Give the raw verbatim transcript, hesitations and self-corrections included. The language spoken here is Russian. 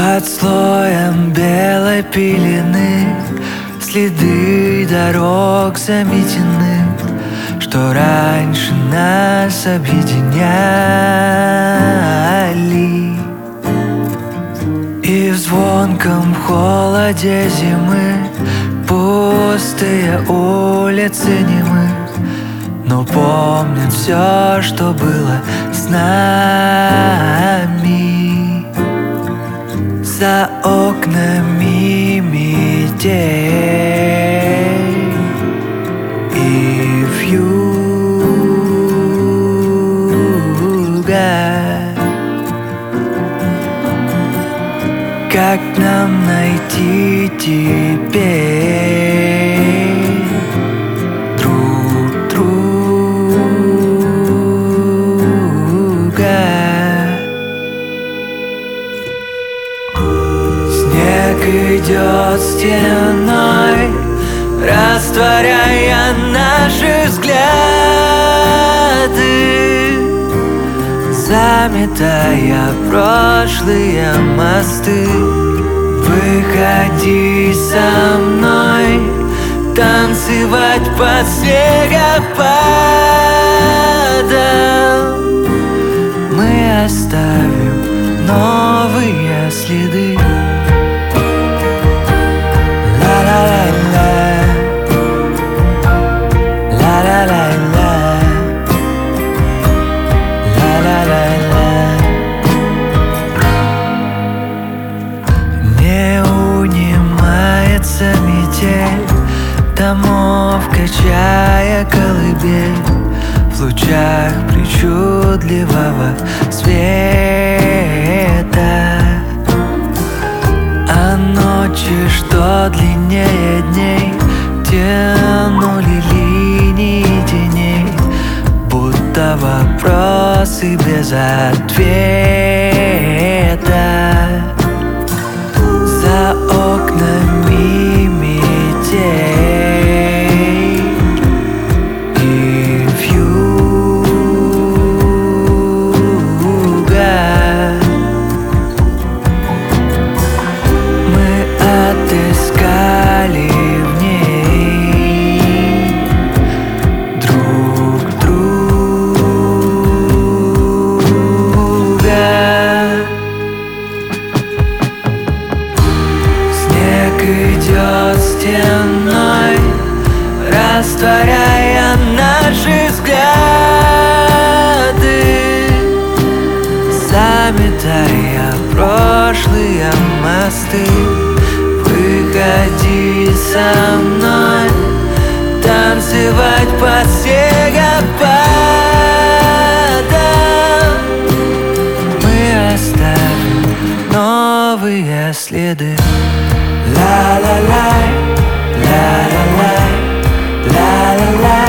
Под слоем белой пелены следы дорог заметены, что раньше нас объединяли. И в звонком холоде зимы пустые улицы немы, но помнят все, что было с нами. За окнами метель и вьюга. Как нам найти теперь друг друга? Снег идет стеной, растворяя наши взгляды, заметая прошлые мосты. Выходи со мной танцевать под снегопадом. Мы оставим новые следы. Ла-ла-ла-ла, ла-ла-ла-ла, ла-ла-ла-ла. Не унимается метель домов, качая колыбель в лучах причудливого света. А ночи, что длиннее дней, тянули линии теней, будто вопросы без ответа. За окнами метель и вьюга. Мы отыскали в ней друг друга. Идет стеной, растворяя наши взгляды, заметая прошлые мосты. Выходи со мной танцевать под снегопадом. Мы оставим новые следы. La la la, la la la, la la la.